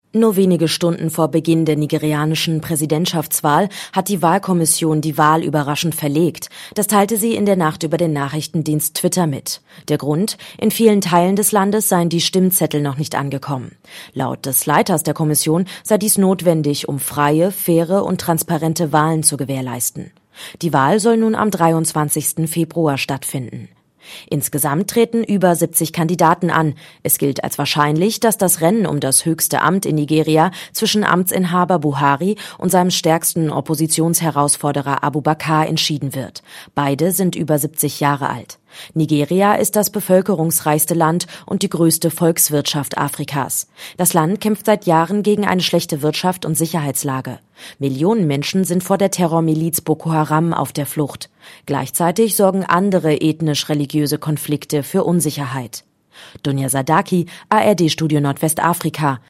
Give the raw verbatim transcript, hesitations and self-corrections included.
Nur wenige Stunden vor Beginn der nigerianischen Präsidentschaftswahl hat die Wahlkommission die Wahl überraschend verlegt. Das teilte sie in der Nacht über den Nachrichtendienst Twitter mit. Der Grund? In vielen Teilen des Landes seien die Stimmzettel noch nicht angekommen. Laut des Leiters der Kommission sei dies notwendig, um freie, faire und transparente Wahlen zu gewährleisten. Die Wahl soll nun am dreiundzwanzigsten Februar stattfinden. Insgesamt treten über siebzig Kandidaten an. Es gilt als wahrscheinlich, dass das Rennen um das höchste Amt in Nigeria zwischen Amtsinhaber Buhari und seinem stärksten Oppositionsherausforderer Abubakar entschieden wird. Beide sind über siebzig Jahre alt. Nigeria ist das bevölkerungsreichste Land und die größte Volkswirtschaft Afrikas. Das Land kämpft seit Jahren gegen eine schlechte Wirtschaft und Sicherheitslage. Millionen Menschen sind vor der Terrormiliz Boko Haram auf der Flucht. Gleichzeitig sorgen andere ethnisch-religiöse Konflikte für Unsicherheit. Dunja Sadaki, A R D Studio Nordwestafrika.